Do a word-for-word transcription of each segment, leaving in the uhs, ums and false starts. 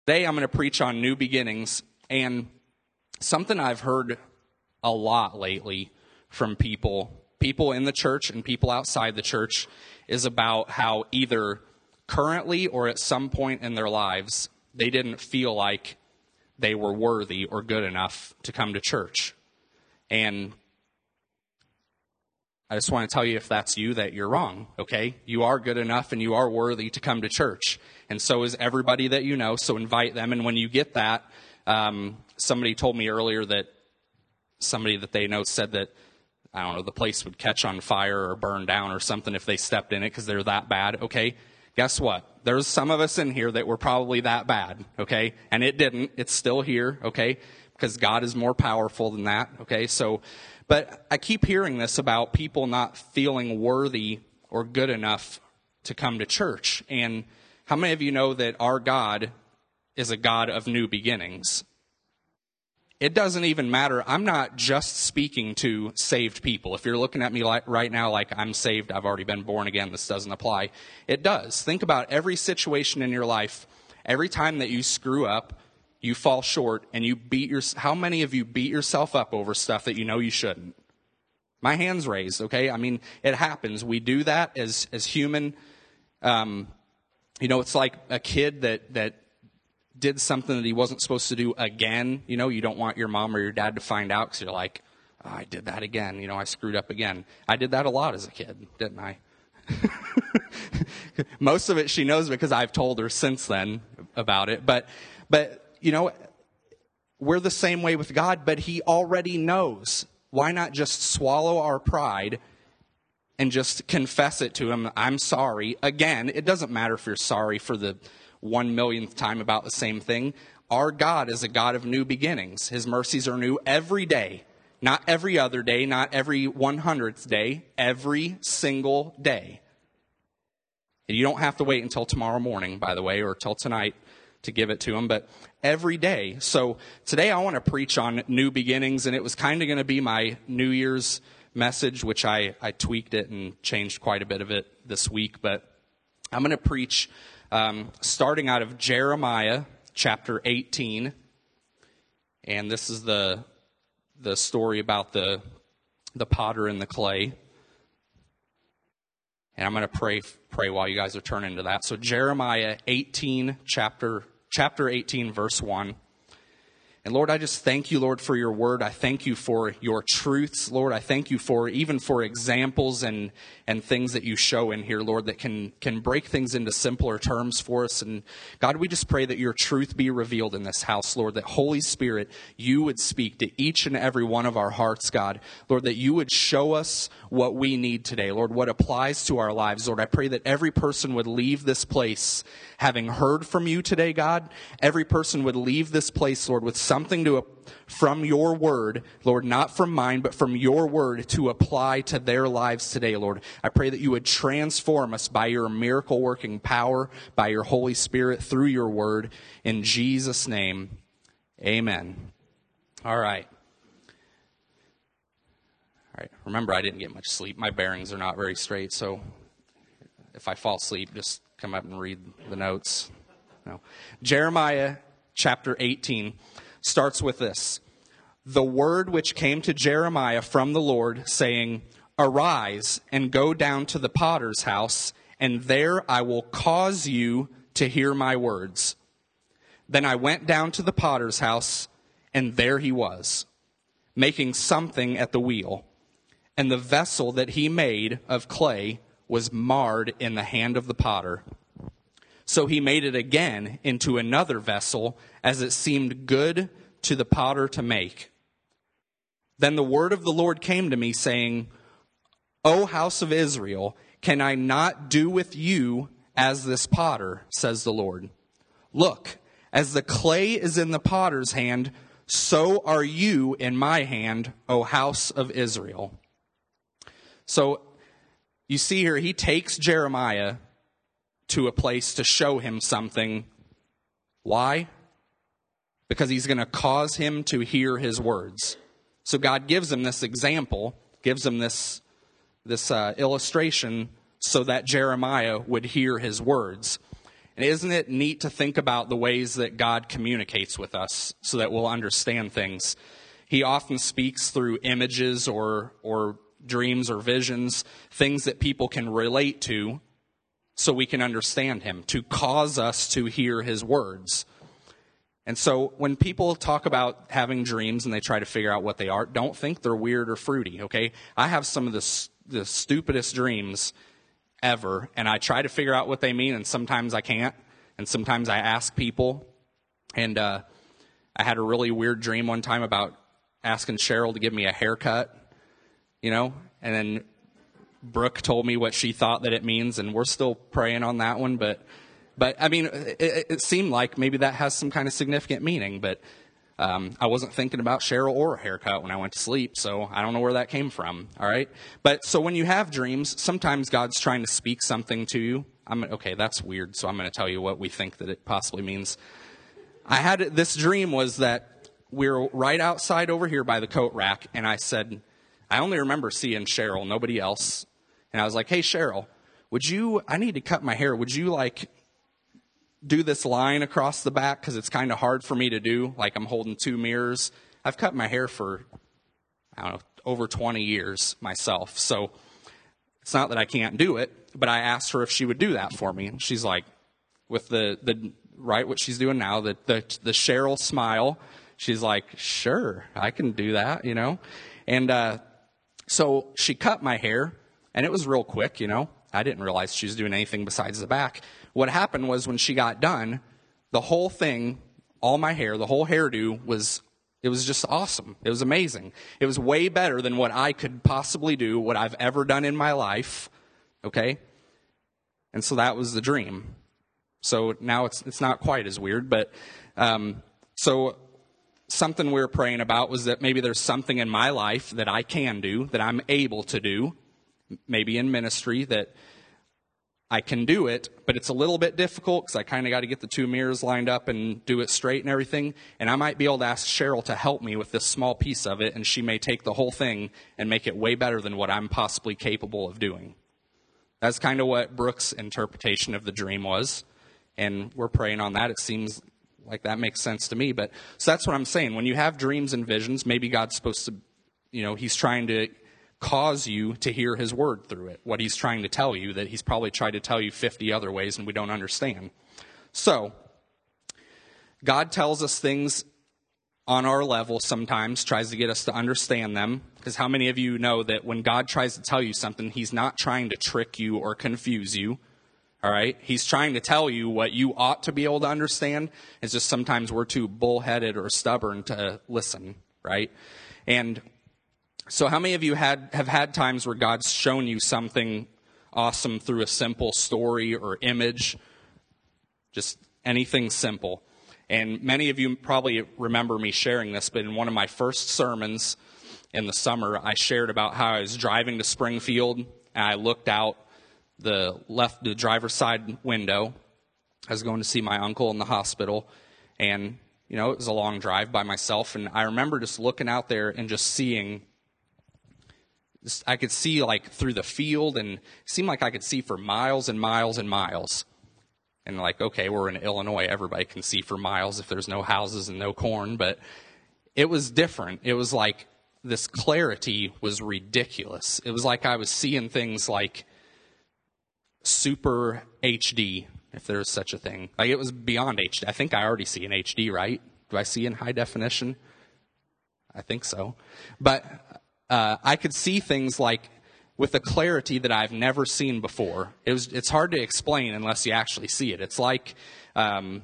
Today I'm going to preach on new beginnings, and something I've heard a lot lately from people, people in the church and people outside the church, is about how either currently or at some point in their lives, they didn't feel like they were worthy or good enough to come to church. And I just want to tell you, if that's you, that you're wrong, okay? You are good enough and you are worthy to come to church. And so is everybody that you know, so invite them. And when you get that, um, somebody told me earlier that somebody that they know said that, I don't know, the place would catch on fire or burn down or something if they stepped in it because they're that bad, okay? Guess what? There's some of us in here that were probably that bad, okay? And it didn't. It's still here, okay? Because God is more powerful than that, okay? So, but I keep hearing this about people not feeling worthy or good enough to come to church. And how many of you know that our God is a God of new beginnings? It doesn't even matter. I'm not just speaking to saved people. If you're looking at me like, right now like I'm saved, I've already been born again, this doesn't apply. It does. Think about every situation in your life. Every time that you screw up, you fall short, and you beat your. How many of you beat yourself up over stuff that you know you shouldn't? My hand's raised, okay? I mean, it happens. We do that as as human. Um, you know, it's like a kid that that did something that he wasn't supposed to do again. You know, you don't want your mom or your dad to find out because you're like, oh, I did that again. You know, I screwed up again. I did that a lot as a kid, didn't I? Most of it she knows because I've told her since then about it. But, but you know, we're the same way with God, but he already knows. Why not just swallow our pride and just confess it to him? I'm sorry. Again, it doesn't matter if you're sorry for the one millionth time about the same thing. Our God is a God of new beginnings. His mercies are new every day. Not every other day, not every one hundredth day, every single day. And you don't have to wait until tomorrow morning, by the way, or till tonight to give it to him, but every day. So today I want to preach on new beginnings, and it was kind of going to be my New Year's message, which I, I tweaked it and changed quite a bit of it this week, but I'm going to preach um, starting out of Jeremiah chapter eighteen, and this is the the story about the the potter and the clay. And I'm going to pray pray while you guys are turning to that. So Jeremiah eighteen, chapter chapter eighteen, verse one. And Lord, I just thank you, Lord, for your word. I thank you for your truths, Lord. I thank you for even for examples and and things that you show in here, Lord, that can can break things into simpler terms for us. And God, we just pray that your truth be revealed in this house, Lord, that Holy Spirit, you would speak to each and every one of our hearts, God. Lord, that you would show us what we need today, Lord, what applies to our lives. Lord, I pray that every person would leave this place having heard from you today, God. Every person would leave this place, Lord, with something to from your word, Lord, not from mine, but from your word to apply to their lives today, Lord. I pray that you would transform us by your miracle working power, by your Holy Spirit through your word. In Jesus' name, amen. All right. All right. Remember, I didn't get much sleep. My bearings are not very straight, so if I fall asleep, just come up and read the notes. No. Jeremiah chapter eighteen starts with this. The word which came to Jeremiah from the Lord, saying, Arise and go down to the potter's house, and there I will cause you to hear my words. Then I went down to the potter's house, and there he was, making something at the wheel. And the vessel that he made of clay was marred in the hand of the potter. So he made it again into another vessel, as it seemed good to the potter to make. Then the word of the Lord came to me, saying, O house of Israel, can I not do with you as this potter, says the Lord? Look, as the clay is in the potter's hand, so are you in my hand, O house of Israel. So you see here, he takes Jeremiah to a place to show him something. Why? Because he's going to cause him to hear his words. So God gives him this example, gives him this, this uh, illustration so that Jeremiah would hear his words. And isn't it neat to think about the ways that God communicates with us so that we'll understand things? He often speaks through images or or dreams or visions, things that people can relate to so we can understand him, to cause us to hear his words. And so when people talk about having dreams and they try to figure out what they are, don't think they're weird or fruity, okay? I have some of the, the stupidest dreams ever, and I try to figure out what they mean, and sometimes I can't, and sometimes I ask people. And uh, I had a really weird dream one time about asking Cheryl to give me a haircut, you know, and then Brooke told me what she thought that it means, and we're still praying on that one, but... But, I mean, it, it seemed like maybe that has some kind of significant meaning, but um, I wasn't thinking about Cheryl or a haircut when I went to sleep, so I don't know where that came from, all right? But so when you have dreams, sometimes God's trying to speak something to you. I'm okay, that's weird, so I'm going to tell you what we think that it possibly means. I had this dream was that we were right outside over here by the coat rack, and I said, I only remember seeing Cheryl, nobody else. And I was like, hey, Cheryl, would you, I need to cut my hair, would you, like... do this line across the back because it's kind of hard for me to do, like I'm holding two mirrors. I've cut my hair for, I don't know, over twenty years myself, so it's not that I can't do it, but I asked her if she would do that for me, and she's like, with the, the right, what she's doing now, the, the, the Cheryl smile, she's like, sure, I can do that, you know, and uh, so she cut my hair, and it was real quick, you know. I didn't realize she was doing anything besides the back. What happened was when she got done, the whole thing, all my hair, the whole hairdo was, it was just awesome. It was amazing. It was way better than what I could possibly do, what I've ever done in my life, okay? And so that was the dream. So now it's it's not quite as weird, but um, so something we were praying about was that maybe there's something in my life that I can do, that I'm able to do, maybe in ministry, that I can do it, but it's a little bit difficult because I kind of got to get the two mirrors lined up and do it straight and everything. And I might be able to ask Cheryl to help me with this small piece of it, and she may take the whole thing and make it way better than what I'm possibly capable of doing. That's kind of what Brooke's interpretation of the dream was, and we're praying on that. It seems like that makes sense to me. But so that's what I'm saying. When you have dreams and visions, maybe God's supposed to, you know, he's trying to cause you to hear his word through it, what he's trying to tell you that he's probably tried to tell you fifty other ways and we don't understand. So God tells us things on our level sometimes, tries to get us to understand them, because how many of you know that when God tries to tell you something, he's not trying to trick you or confuse you, all right? He's trying to tell you what you ought to be able to understand. It's just sometimes we're too bullheaded or stubborn to listen, right? And so how many of you had have had times where God's shown you something awesome through a simple story or image, just anything simple? And many of you probably remember me sharing this, but in one of my first sermons in the summer, I shared about how I was driving to Springfield, and I looked out the left, the driver's side window. I was going to see my uncle in the hospital, and, you know, it was a long drive by myself, and I remember just looking out there and just seeing, I could see like through the field, and it seemed like I could see for miles and miles and miles. And like, okay, we're in Illinois, everybody can see for miles if there's no houses and no corn, but it was different. It was like this clarity was ridiculous. It was like I was seeing things like super H D, if there's such a thing. Like it was beyond H D. I think I already see in H D, right? Do I see in high definition? I think so. But uh, I could see things like with a clarity that I've never seen before. It was, it's hard to explain unless you actually see it. It's like, um,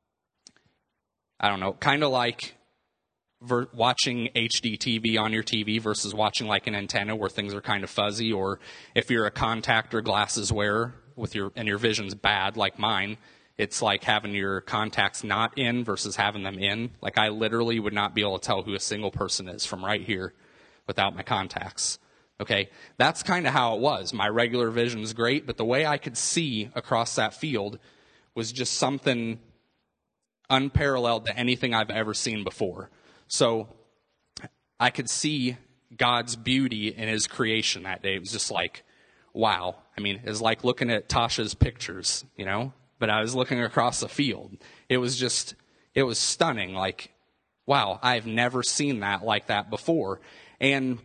I don't know, kind of like ver- watching H D T V on your T V versus watching like an antenna where things are kind of fuzzy, or if you're a contact or glasses wearer with your and your vision's bad like mine, it's like having your contacts not in versus having them in. Like I literally would not be able to tell who a single person is from right here without my contacts. Okay, that's kind of how it was. My regular vision is great, but the way I could see across that field was just something unparalleled to anything I've ever seen before. So I could see God's beauty in his creation that day. It was just like, wow. I mean, it's like looking at Tasha's pictures, you know? but I was looking across the field. It was just, it was stunning. Like, wow, I've never seen that like that before. And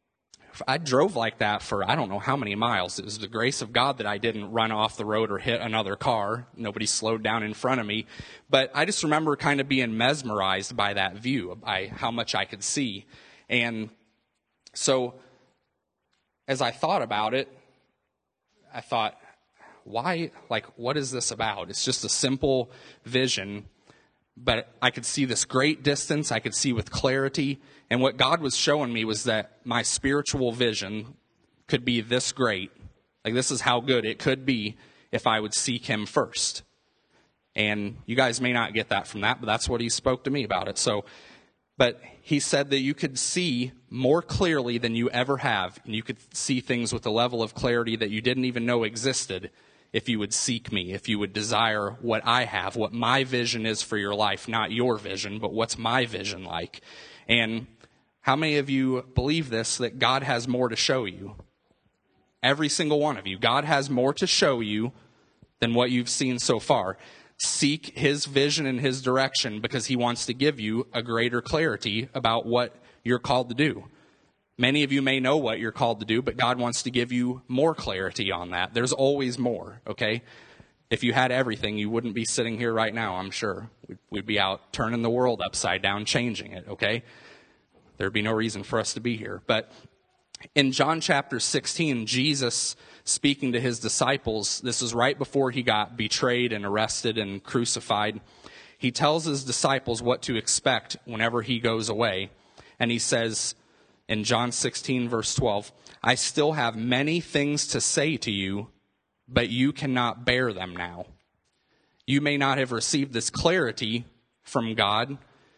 I drove like that for I don't know how many miles. It was the grace of God that I didn't run off the road or hit another car. Nobody slowed down in front of me. But I just remember kind of being mesmerized by that view, by how much I could see. And so as I thought about it, I thought, why, like, what is this about? It's just a simple vision, but I could see this great distance. I could see with clarity. And what God was showing me was that my spiritual vision could be this great. Like, this is how good it could be if I would seek him first. And you guys may not get that from that, but that's what he spoke to me about it. So, but he said that you could see more clearly than you ever have. And you could see things with a level of clarity that you didn't even know existed if you would seek me, if you would desire what I have, what my vision is for your life, not your vision, but what's my vision like. And how many of you believe this, that God has more to show you? Every single one of you. God has more to show you than what you've seen so far. Seek his vision and his direction because he wants to give you a greater clarity about what you're called to do. Many of you may know what you're called to do, but God wants to give you more clarity on that. There's always more, okay? If you had everything, you wouldn't be sitting here right now, I'm sure. We'd, we'd be out turning the world upside down, changing it, okay? There'd be no reason for us to be here. But in John chapter sixteen, Jesus speaking to his disciples, this is right before he got betrayed and arrested and crucified. He tells his disciples what to expect whenever he goes away. And he says in John sixteen, verse twelve, I still have many things to say to you, but you cannot bear them now. You may not have received this clarity from God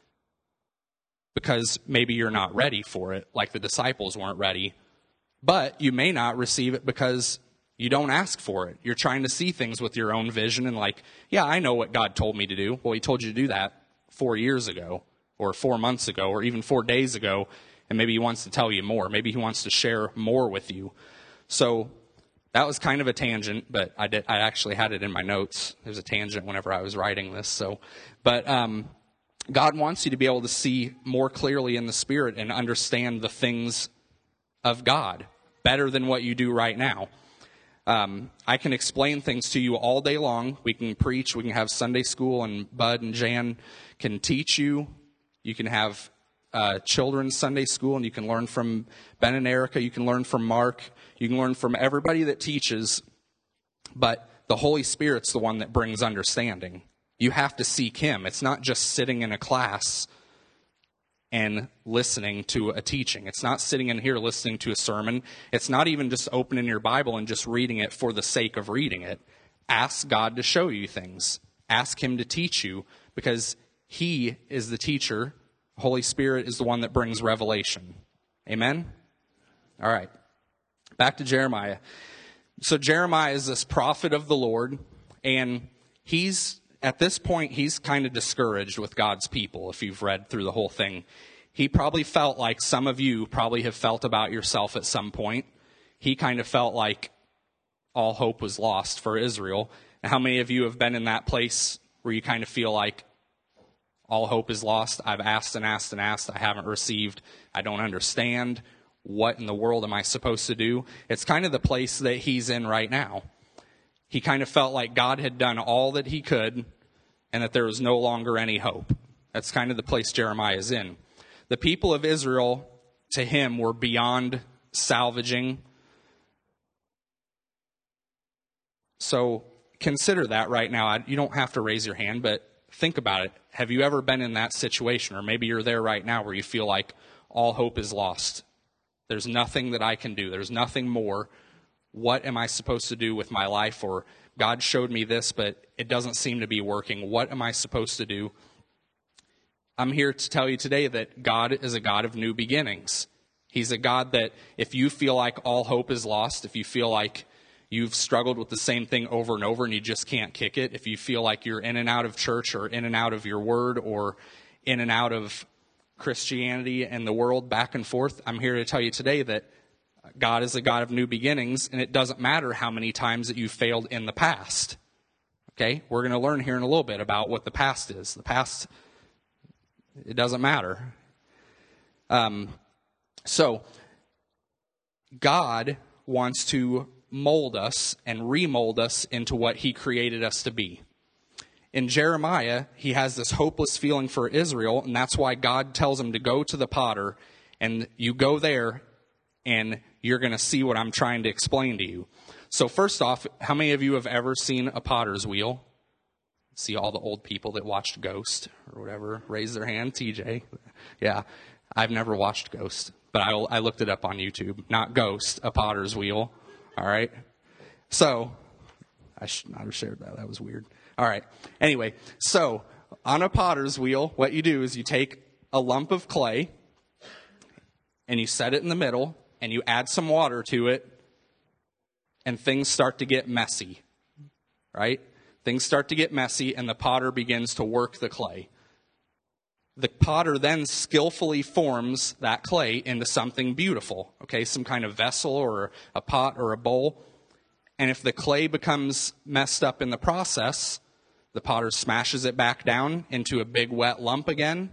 because maybe you're not ready for it, like the disciples weren't ready. But you may not receive it because you don't ask for it. You're trying to see things with your own vision and like, yeah, I know what God told me to do. Well, he told you to do that four years ago or four months ago or even four days ago, and maybe he wants to tell you more. Maybe he wants to share more with you. So that was kind of a tangent, but I did. I actually had it in my notes. There's a tangent whenever I was writing this. So, but um, God wants you to be able to see more clearly in the Spirit and understand the things of God better than what you do right now. Um, I can explain things to you all day long. We can preach. We can have Sunday school, and Bud and Jan can teach you. You can have uh, children's Sunday school, and you can learn from Ben and Erica. You can learn from Mark. You can learn from everybody that teaches. But the Holy Spirit's the one that brings understanding. You have to seek him. It's not just sitting in a class and listening to a teaching. It's not sitting in here listening to a sermon. It's not even just opening your Bible and just reading it for the sake of reading it. Ask God to show you things. Ask him to teach you because he is the teacher. Holy Spirit is the one that brings revelation. Amen? All right. Back to Jeremiah. So Jeremiah is this prophet of the Lord, and he's at this point, he's kind of discouraged with God's people, if you've read through the whole thing. He probably felt like some of you probably have felt about yourself at some point. He kind of felt like all hope was lost for Israel. And how many of you have been in that place where you kind of feel like all hope is lost? I've asked and asked and asked. I haven't received. I don't understand. What in the world am I supposed to do? It's kind of the place that he's in right now. He kind of felt like God had done all that he could and that there was no longer any hope. That's kind of the place Jeremiah is in. The people of Israel, to him, were beyond salvaging. So consider that right now. You don't have to raise your hand, but think about it. Have you ever been in that situation? Or maybe you're there right now where you feel like all hope is lost. There's nothing that I can do. There's nothing more. What am I supposed to do with my life? Or God showed me this, but it doesn't seem to be working. What am I supposed to do? I'm here to tell you today that God is a God of new beginnings. He's a God that if you feel like all hope is lost, if you feel like you've struggled with the same thing over and over and you just can't kick it, if you feel like you're in and out of church or in and out of your word or in and out of Christianity and the world back and forth, I'm here to tell you today that God is a God of new beginnings, and it doesn't matter how many times that you failed in the past. Okay? We're going to learn here in a little bit about what the past is. The past, it doesn't matter. Um, so, God wants to mold us and remold us into what he created us to be. In Jeremiah, he has this hopeless feeling for Israel, and that's why God tells him to go to the potter, and you go there, and you're going to see what I'm trying to explain to you. So first off, how many of you have ever seen a potter's wheel? See all the old people that watched Ghost or whatever, raise their hand. T J. Yeah, I've never watched Ghost, but I, I looked it up on YouTube. Not Ghost, a potter's wheel. All right. So I should not have shared that. That was weird. All right. Anyway, so on a potter's wheel, what you do is you take a lump of clay and you set it in the middle and you add some water to it, and things start to get messy, right? Things start to get messy and the potter begins to work the clay. The potter then skillfully forms that clay into something beautiful, okay? Some kind of vessel or a pot or a bowl. And if the clay becomes messed up in the process, the potter smashes it back down into a big wet lump again.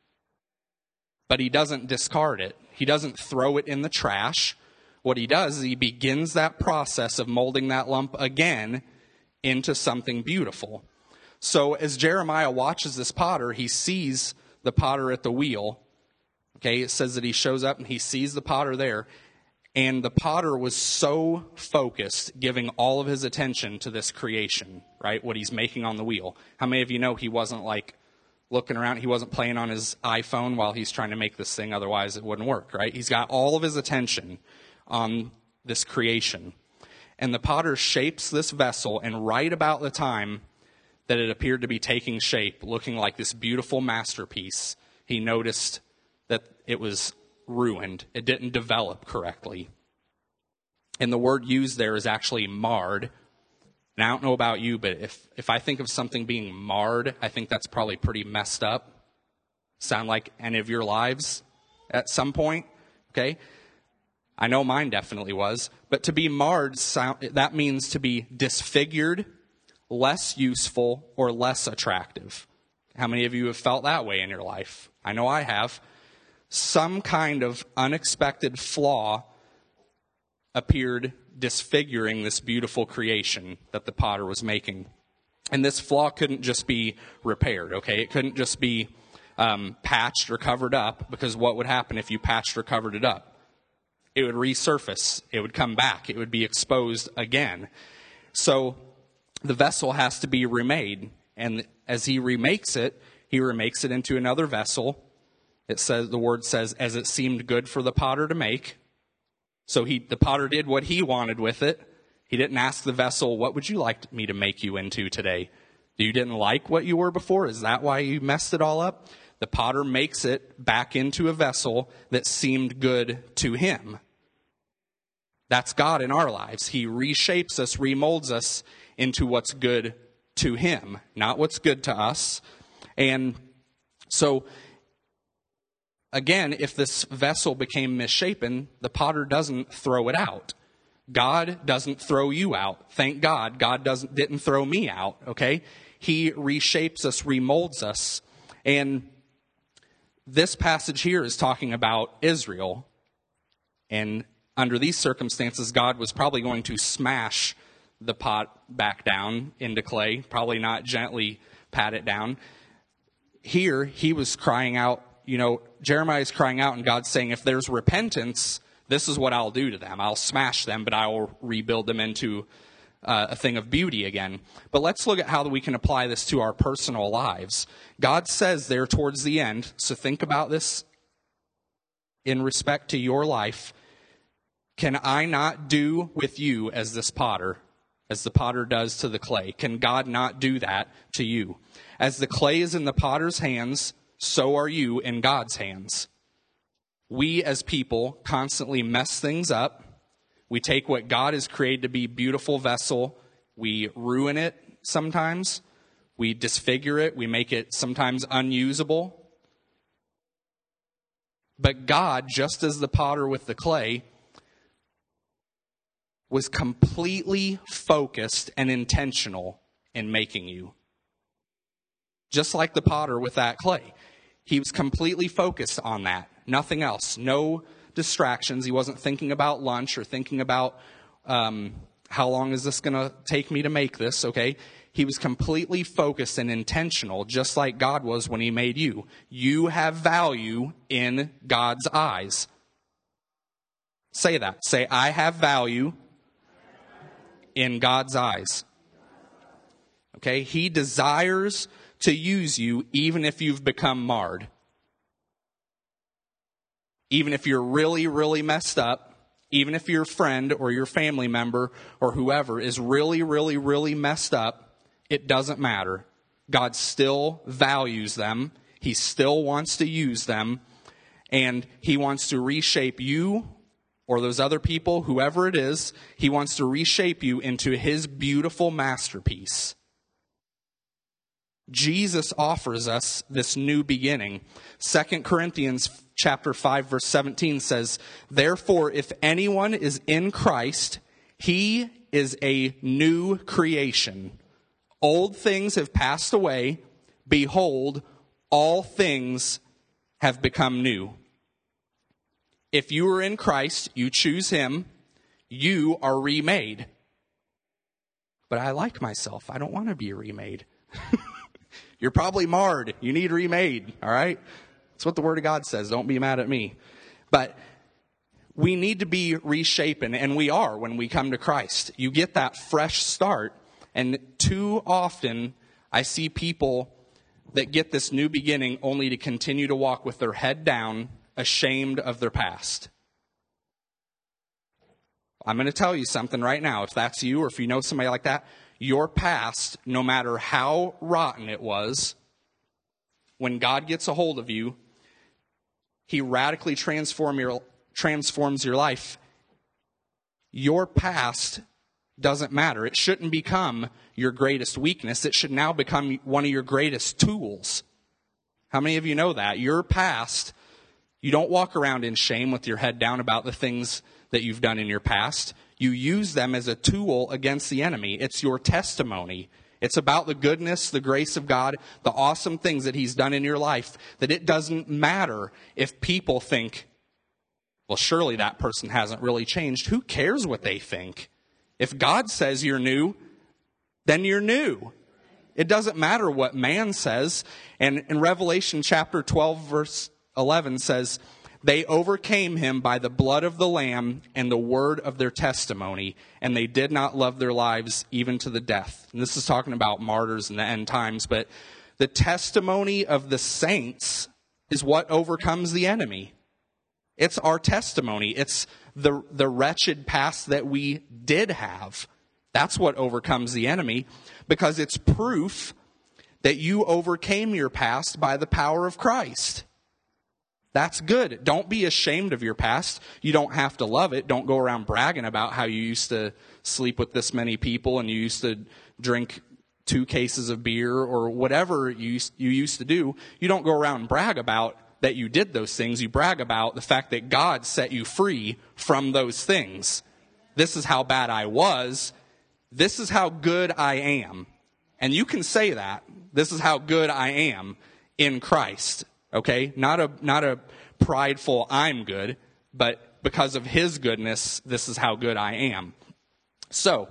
But he doesn't discard it. He doesn't throw it in the trash. What he does is he begins that process of molding that lump again into something beautiful. So as Jeremiah watches this potter, he sees the potter at the wheel. Okay, it says that he shows up and he sees the potter there. And the potter was so focused, giving all of his attention to this creation, right? What he's making on the wheel. How many of you know he wasn't like looking around? He wasn't playing on his iPhone while he's trying to make this thing. Otherwise, it wouldn't work, right? He's got all of his attention on this creation. And the potter shapes this vessel, and right about the time that it appeared to be taking shape, looking like this beautiful masterpiece, he noticed that it was ruined. It didn't develop correctly. And the word used there is actually marred. And I don't know about you, but if, if I think of something being marred, I think that's probably pretty messed up. Sound like any of your lives at some point? Okay? I know mine definitely was. But to be marred, sound, that means to be disfigured, less useful, or less attractive. How many of you have felt that way in your life? I know I have. Some kind of unexpected flaw appeared disfiguring this beautiful creation that the potter was making. And this flaw couldn't just be repaired, okay? It couldn't just be um, patched or covered up, because what would happen if you patched or covered it up? It would resurface. It would come back. It would be exposed again. So the vessel has to be remade. And as he remakes it, he remakes it into another vessel. It says, the word says, as it seemed good for the potter to make. So he, the potter did what he wanted with it. He didn't ask the vessel, what would you like me to make you into today? You didn't like what you were before? Is that why you messed it all up? The potter makes it back into a vessel that seemed good to him. That's God in our lives. He reshapes us, remolds us into what's good to him, not what's good to us. And so, again, if this vessel became misshapen, the potter doesn't throw it out. God doesn't throw you out. Thank God, God doesn't didn't throw me out, okay? He reshapes us, remolds us. And this passage here is talking about Israel. And under these circumstances, God was probably going to smash the pot back down into clay, probably not gently pat it down. Here, he was crying out, you know, Jeremiah is crying out, and God's saying, if there's repentance, this is what I'll do to them. I'll smash them, but I will rebuild them into uh, a thing of beauty again. But let's look at how we can apply this to our personal lives. God says there towards the end, so think about this in respect to your life. Can I not do with you as this potter, as the potter does to the clay? Can God not do that to you? As the clay is in the potter's hands, so are you in God's hands. We as people constantly mess things up. We take what God has created to be a beautiful vessel. We ruin it sometimes. We disfigure it. We make it sometimes unusable. But God, just as the potter with the clay, was completely focused and intentional in making you. Just like the potter with that clay. He was completely focused on that. Nothing else. No distractions. He wasn't thinking about lunch or thinking about um, how long is this going to take me to make this, okay? He was completely focused and intentional, just like God was when he made you. You have value in God's eyes. Say that. Say, I have value in God's eyes. Okay? He desires to use you even if you've become marred. Even if you're really, really messed up. Even if your friend or your family member or whoever is really, really, really messed up. It doesn't matter. God still values them. He still wants to use them. And he wants to reshape you or those other people, whoever it is. He wants to reshape you into his beautiful masterpiece. Jesus offers us this new beginning. Second Corinthians chapter five, verse seventeen says, therefore, if anyone is in Christ, he is a new creation. Old things have passed away. Behold, all things have become new. If you are in Christ, you choose him, you are remade. But I like myself. I don't want to be remade. You're probably marred. You need remade, all right? That's what the Word of God says. Don't be mad at me. But we need to be reshapen, and we are when we come to Christ. You get that fresh start. And too often, I see people that get this new beginning only to continue to walk with their head down, ashamed of their past. I'm going to tell you something right now. If that's you or if you know somebody like that, your past, no matter how rotten it was, when God gets a hold of you, he radically transform your, transforms your life. Your past doesn't matter. It shouldn't become your greatest weakness. It should now become one of your greatest tools. How many of you know that? Your past, you don't walk around in shame with your head down about the things that you've done in your past. You use them as a tool against the enemy. It's your testimony. It's about the goodness, the grace of God, the awesome things that he's done in your life, that it doesn't matter if people think, well, surely that person hasn't really changed. Who cares what they think? If God says you're new, then you're new. It doesn't matter what man says. And in Revelation chapter twelve, verse eleven says, they overcame him by the blood of the Lamb and the word of their testimony, and they did not love their lives even to the death. And this is talking about martyrs in the end times, but the testimony of the saints is what overcomes the enemy. It's our testimony. It's the, the wretched past that we did have. That's what overcomes the enemy, because it's proof that you overcame your past by the power of Christ. That's good. Don't be ashamed of your past. You don't have to love it. Don't go around bragging about how you used to sleep with this many people and you used to drink two cases of beer or whatever you, you used to do. You don't go around and brag about that you did those things. You brag about the fact that God set you free from those things. This is how bad I was. This is how good I am. And you can say that. This is how good I am in Christ. Okay? Not a not a prideful I'm good, but because of his goodness, this is how good I am. So,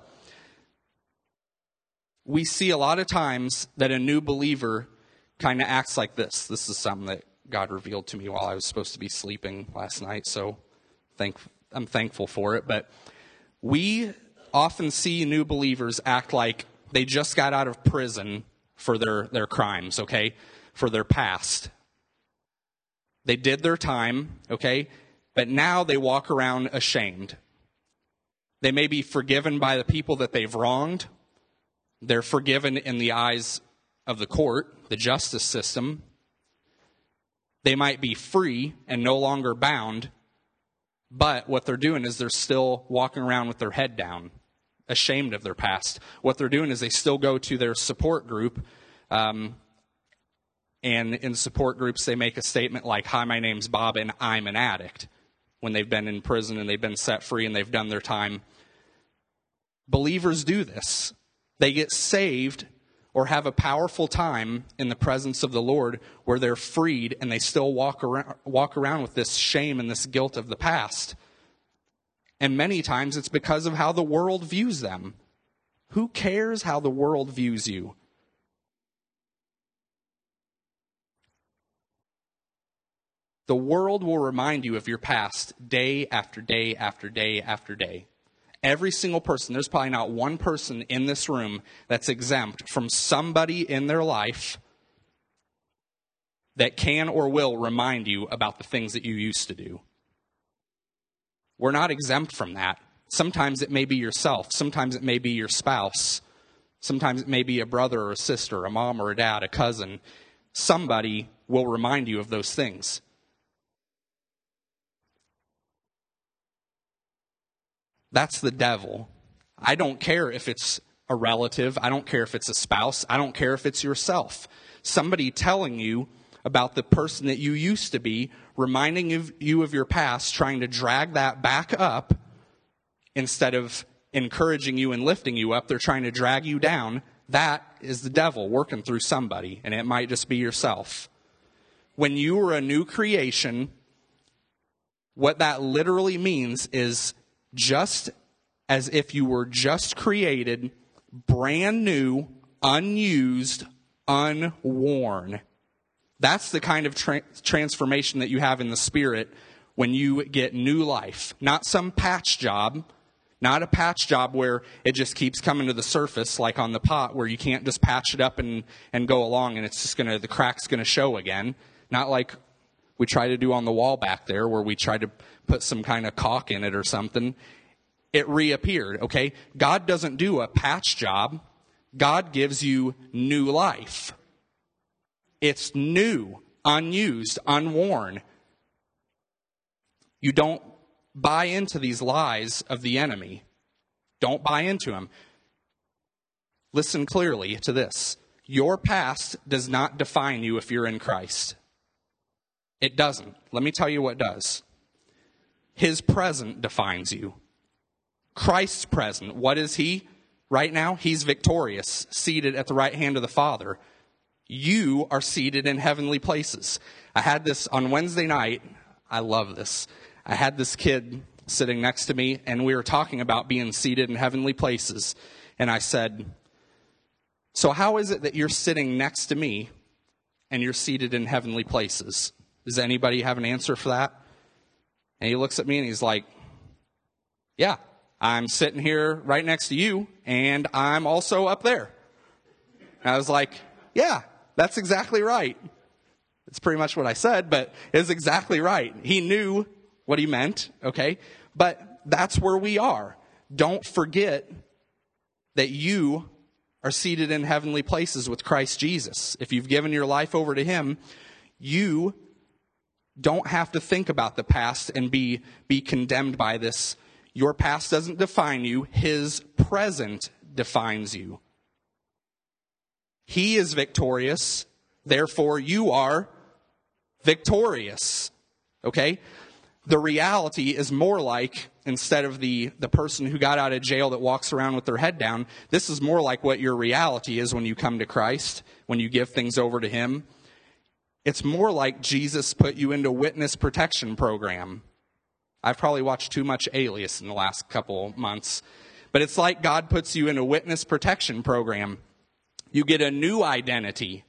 we see a lot of times that a new believer kind of acts like this. This is something that God revealed to me while I was supposed to be sleeping last night, so thank, I'm thankful for it. But we often see new believers act like they just got out of prison for their, their crimes, okay, for their past. They did their time, okay, but now they walk around ashamed. They may be forgiven by the people that they've wronged. They're forgiven in the eyes of the court, the justice system. They might be free and no longer bound, but what they're doing is they're still walking around with their head down, ashamed of their past. What they're doing is they still go to their support group, um, and in support groups they make a statement like, hi, my name's Bob and I'm an addict, when they've been in prison and they've been set free and they've done their time. Believers do this. They get saved or have a powerful time in the presence of the Lord where they're freed and they still walk around, walk around with this shame and this guilt of the past. And many times it's because of how the world views them. Who cares how the world views you? The world will remind you of your past day after day after day after day. Every single person, there's probably not one person in this room that's exempt from somebody in their life that can or will remind you about the things that you used to do. We're not exempt from that. Sometimes it may be yourself. Sometimes it may be your spouse. Sometimes it may be a brother or a sister, a mom or a dad, a cousin. Somebody will remind you of those things. That's the devil. I don't care if it's a relative. I don't care if it's a spouse. I don't care if it's yourself. Somebody telling you about the person that you used to be, reminding you of your past, trying to drag that back up instead of encouraging you and lifting you up. They're trying to drag you down. That is the devil working through somebody, and it might just be yourself. When you are a new creation, what that literally means is just as if you were just created, brand new, unused, unworn. That's the kind of tra- transformation that you have in the Spirit when you get new life. Not some patch job, not a patch job where it just keeps coming to the surface like on the pot where you can't just patch it up and, and go along and it's just going to, the crack's going to show again. Not like we try to do on the wall back there where we try to put some kind of caulk in it or something. It reappeared, okay? God doesn't do a patch job. God gives you new life. It's new, unused, unworn. You don't buy into these lies of the enemy. Don't buy into them. Listen clearly to this. Your past does not define you if you're in Christ. It doesn't. Let me tell you what does. His present defines you. Christ's present. What is he right now? He's victorious, seated at the right hand of the Father. You are seated in heavenly places. I had this on Wednesday night. I love this. I had this kid sitting next to me, and we were talking about being seated in heavenly places. And I said, so how is it that you're sitting next to me and you're seated in heavenly places? Does anybody have an answer for that? And he looks at me and he's like, yeah, I'm sitting here right next to you, and I'm also up there. And I was like, yeah, that's exactly right. It's pretty much what I said, but it's exactly right. He knew what he meant, okay? But that's where we are. Don't forget that you are seated in heavenly places with Christ Jesus. If you've given your life over to him, you don't have to think about the past and be, be condemned by this. Your past doesn't define you. His present defines you. He is victorious. Therefore, you are victorious. Okay? The reality is more like, instead of the, the person who got out of jail that walks around with their head down, this is more like what your reality is when you come to Christ, when you give things over to him. It's more like Jesus put you into witness protection program. I've probably watched too much Alias in the last couple months. But it's like God puts you in a witness protection program. You get a new identity.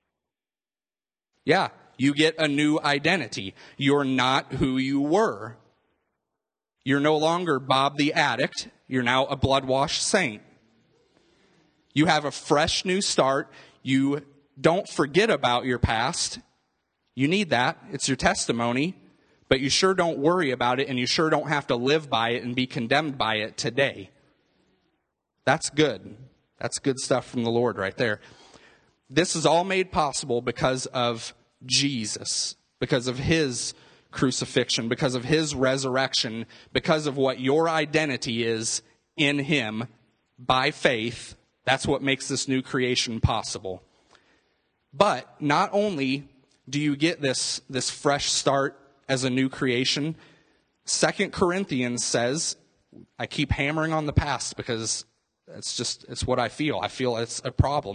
Yeah, you get a new identity. You're not who you were. You're no longer Bob the addict. You're now a blood-washed saint. You have a fresh new start. You don't forget about your past. You need that. It's your testimony. But you sure don't worry about it, and you sure don't have to live by it and be condemned by it today. That's good. That's good stuff from the Lord right there. This is all made possible because of Jesus, because of his crucifixion, because of his resurrection, because of what your identity is in him by faith. That's what makes this new creation possible. But not only do you get this, this fresh start as a new creation, Second Corinthians says, I keep hammering on the past because it's just, it's what I feel. I feel it's a problem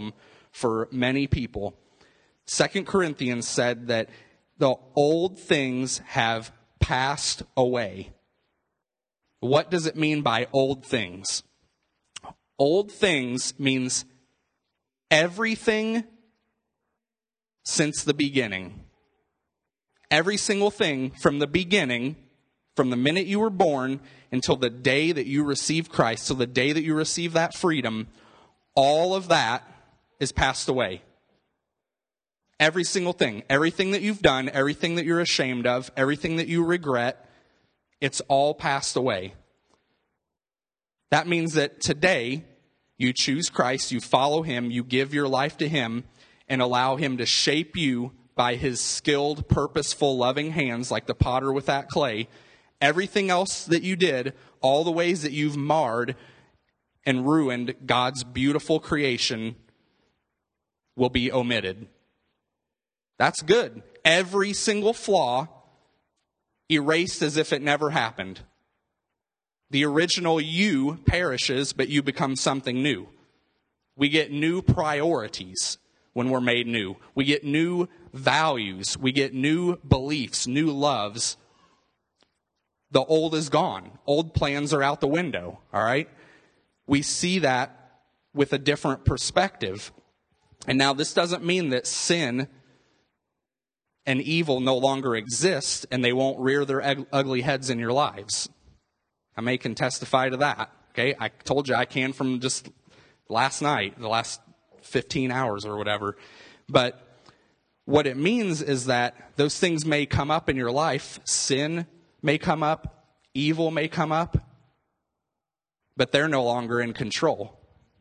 for many people. Second Corinthians said that the old things have passed away. What does it mean by old things? Old things means everything since the beginning. Every single thing from the beginning, from the minute you were born until the day that you receive Christ, till the day that you receive that freedom, all of that is passed away. Every single thing, everything that you've done, everything that you're ashamed of, everything that you regret, it's all passed away. That means that today, you choose Christ, you follow him, you give your life to him, and allow him to shape you by his skilled, purposeful, loving hands, like the potter with that clay. Everything else that you did, all the ways that you've marred and ruined God's beautiful creation, will be omitted. That's good. Every single flaw erased as if it never happened. The original you perishes, but you become something new. We get new priorities when we're made new. We get new values. We get new beliefs, new loves. The old is gone. Old plans are out the window, all right? We see that with a different perspective. And now this doesn't mean that sin and evil no longer exist and they won't rear their ug- ugly heads in your lives. I may can testify to that. Okay, I told you I can from just last night, the last fifteen hours or whatever. But what it means is that those things may come up in your life. Sin may come up. Evil may come up. But they're no longer in control.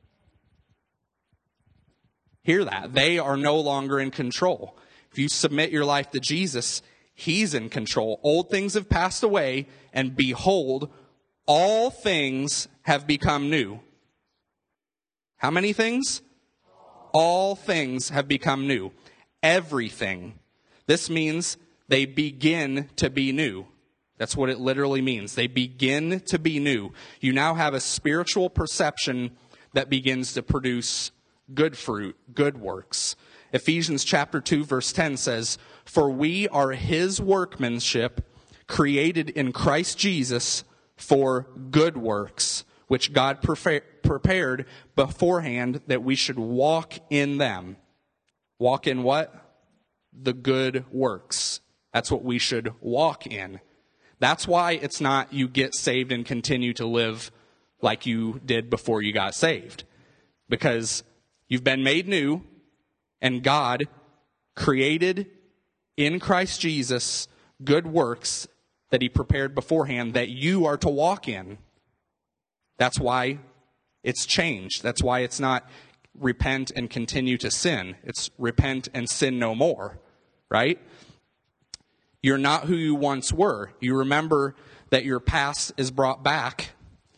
Hear that. They are no longer in control. If you submit your life to Jesus, he's in control. Old things have passed away, and behold, all things have become new. How many things? All things have become new. Everything. This means they begin to be new. That's what it literally means. They begin to be new. You now have a spiritual perception that begins to produce good fruit, good works. Ephesians chapter two, verse ten says, "For we are his workmanship, created in Christ Jesus for good works, which God prefa- prepared beforehand that we should walk in them." Walk in what? The good works. That's what we should walk in. That's why it's not you get saved and continue to live like you did before you got saved. Because you've been made new, and God created in Christ Jesus good works that he prepared beforehand that you are to walk in. That's why it's changed. That's why it's not repent and continue to sin. It's repent and sin no more, right? You're not who you once were. You remember that your past is brought back,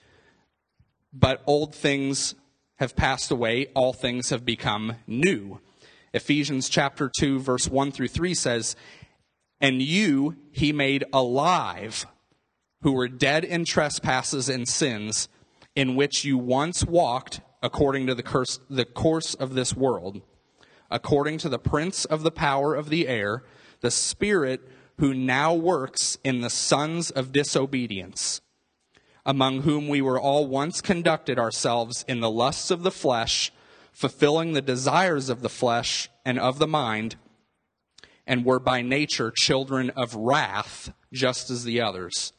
but old things have passed away. All things have become new. Ephesians chapter two, verse one through three says, "And you he made alive, who were dead in trespasses and sins, in which you once walked according to the course, the course of this world, according to the prince of the power of the air, the spirit who now works in the sons of disobedience, among whom we were all once conducted ourselves in the lusts of the flesh, fulfilling the desires of the flesh and of the mind, and were by nature children of wrath, just as the others."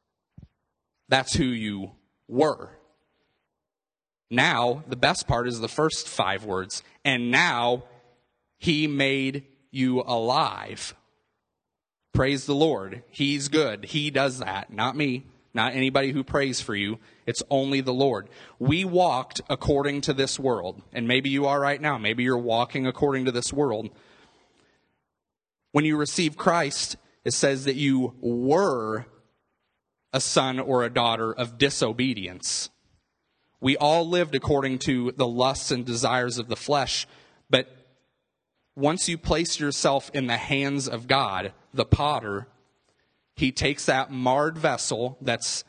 That's who you were. Now, the best part is the first five words. And now, he made you alive. Praise the Lord. He's good. He does that. Not me. Not anybody who prays for you. It's only the Lord. We walked according to this world. And maybe you are right now. Maybe you're walking according to this world. When you receive Christ, it says that you were a son or a daughter of disobedience. We all lived according to the lusts and desires of the flesh. But once you place yourself in the hands of God, the potter, he takes that marred vessel that's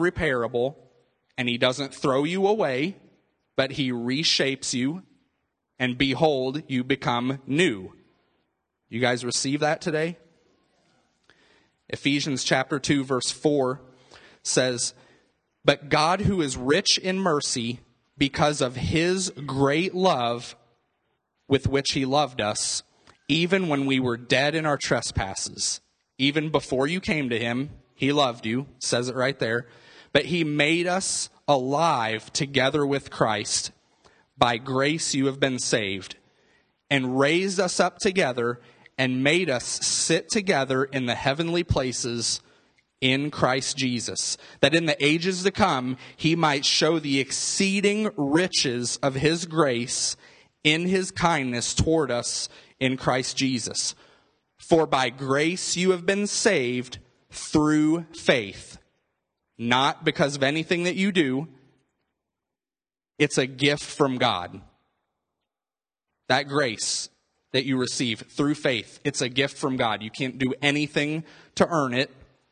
unrepairable, and he doesn't throw you away, but he reshapes you, and behold, you become new. You guys receive that today? Ephesians chapter two, verse four says, "But God, who is rich in mercy, because of his great love with which he loved us, even when we were dead in our trespasses," even before you came to him, he loved you, says it right there, "but he made us alive together with Christ. By grace you have been saved, and raised us up together and made us sit together in the heavenly places in Christ Jesus, that in the ages to come he might show the exceeding riches of his grace in his kindness toward us in Christ Jesus. For by grace you have been saved through faith, not because of anything that you do. It's a gift from God. That grace that you receive through faith, it's a gift from God. You can't do anything to earn it.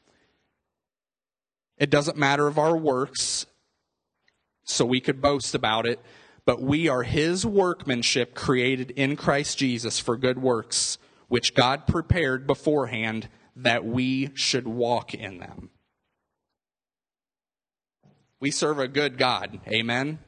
It doesn't matter of our works, so we could boast about it, but we are his workmanship created in Christ Jesus for good works, which God prepared beforehand that we should walk in them. We serve a good God. Amen?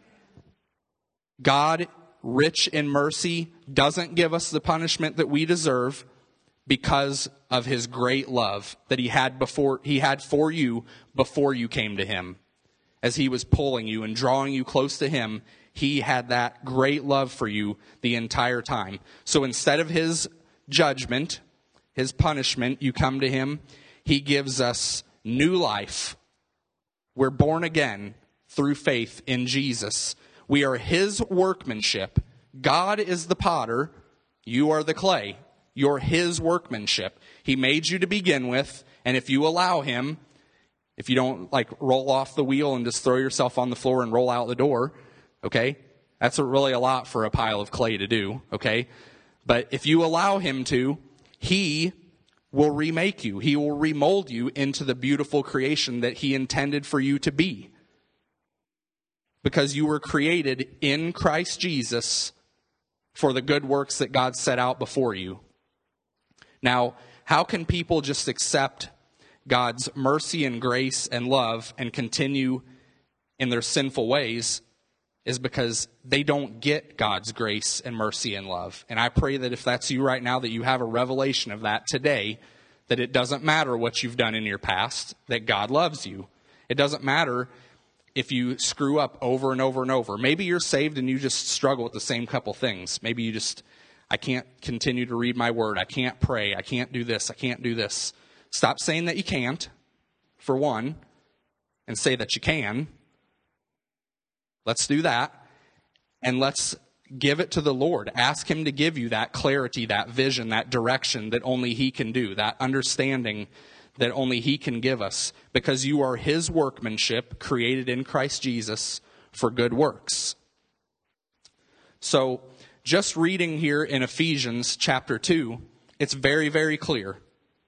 God, rich in mercy, doesn't give us the punishment that we deserve because of his great love that he had before he had for you before you came to him. As he was pulling you and drawing you close to him, he had that great love for you the entire time. So instead of his judgment, his punishment, you come to him, he gives us new life. We're born again through faith in Jesus. We are his workmanship. God is the potter. You are the clay. You're his workmanship. He made you to begin with, and if you allow him, if you don't like roll off the wheel and just throw yourself on the floor and roll out the door, okay? That's a really a lot for a pile of clay to do, okay? But if you allow him to, he will remake you. He will remold you into the beautiful creation that he intended for you to be. Because you were created in Christ Jesus for the good works that God set out before you. Now, how can people just accept God's mercy and grace and love and continue in their sinful ways? Is because they don't get God's grace and mercy and love. And I pray that if that's you right now, that you have a revelation of that today, that it doesn't matter what you've done in your past, that God loves you. It doesn't matter if you screw up over and over and over. Maybe you're saved and you just struggle with the same couple things. Maybe you just, I can't continue to read my word. I can't pray. I can't do this. I can't do this. Stop saying that you can't, for one, and say that you can. Let's do that. And let's give it to the Lord. Ask him to give you that clarity, that vision, that direction that only he can do, that understanding that only he can give us, because you are his workmanship created in Christ Jesus for good works. So just reading here in Ephesians chapter two, it's very, very clear.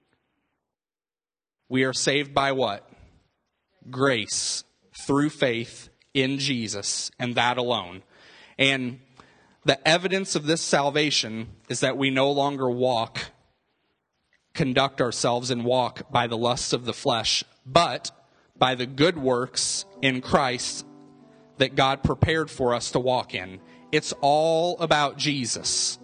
We are saved by what? Grace through faith in Jesus, and that alone. And the evidence of this salvation is that we no longer walk, conduct ourselves and walk by the lusts of the flesh, but by the good works in Christ that God prepared for us to walk in. It's all about Jesus.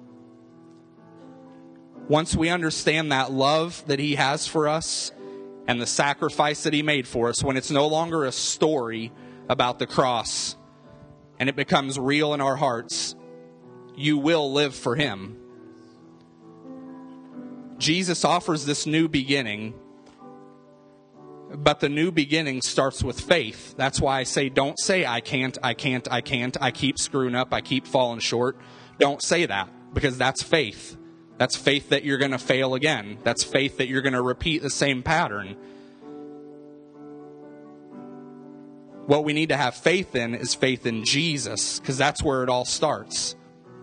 Once we understand that love that he has for us and the sacrifice that he made for us, when it's no longer a story about the cross and it becomes real in our hearts, you will live for him. Jesus offers this new beginning, but the new beginning starts with faith. That's why I say, don't say, I can't, I can't, I can't, I keep screwing up, I keep falling short. Don't say that, because that's faith. That's faith that you're going to fail again. That's faith that you're going to repeat the same pattern. What we need to have faith in is faith in Jesus, because that's where it all starts.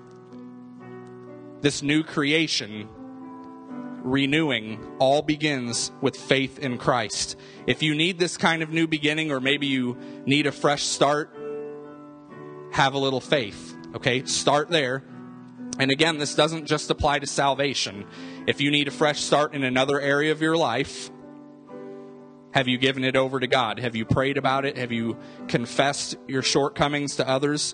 This new creation, renewing, all begins with faith in Christ. If you need this kind of new beginning, or maybe you need a fresh start, have a little faith. Okay, start there. And again, this doesn't just apply to salvation. If you need a fresh start in another area of your life, have you given it over to God? Have you prayed about it? Have you confessed your shortcomings to others?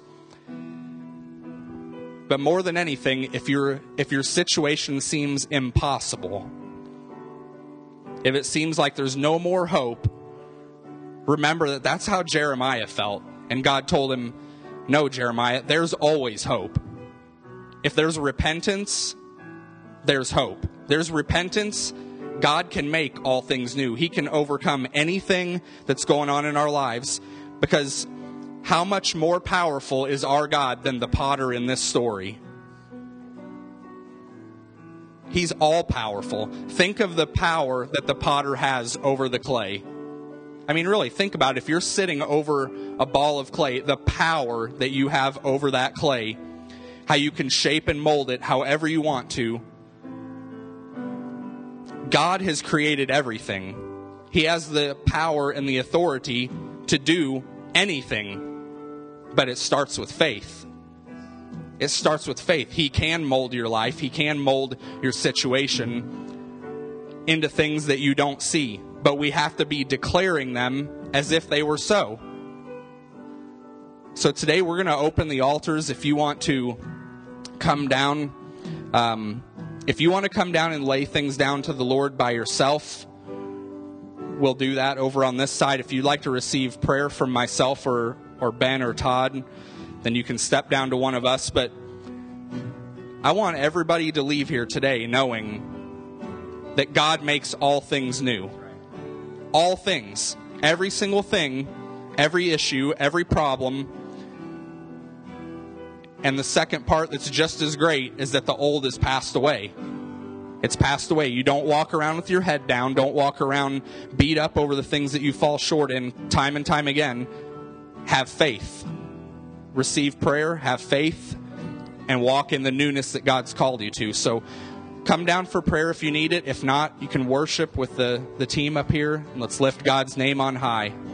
But more than anything, if your if your situation seems impossible, if it seems like there's no more hope, remember that that's how Jeremiah felt. And God told him, no, Jeremiah, there's always hope. If there's repentance, there's hope. There's repentance, God can make all things new. He can overcome anything that's going on in our lives, because how much more powerful is our God than the potter in this story? He's all powerful. Think of the power that the potter has over the clay. I mean, really, think about it. If you're sitting over a ball of clay, the power that you have over that clay, how you can shape and mold it however you want to. God has created everything. He has the power and the authority to do anything. But it starts with faith. It starts with faith. He can mold your life. He can mold your situation into things that you don't see. But we have to be declaring them as if they were so. So today we're going to open the altars. If you want to come down, um, if you want to come down and lay things down to the Lord by yourself, we'll do that over on this side. If you'd like to receive prayer from myself or, or Ben or Todd, then you can step down to one of us. But I want everybody to leave here today knowing that God makes all things new. All things. Every single thing, every issue, every problem. And the second part that's just as great is that the old is passed away. It's passed away. You don't walk around with your head down. Don't walk around beat up over the things that you fall short in time and time again. Have faith. Receive prayer, have faith, and walk in the newness that God's called you to. So come down for prayer if you need it. If not, you can worship with the, the team up here. And let's lift God's name on high.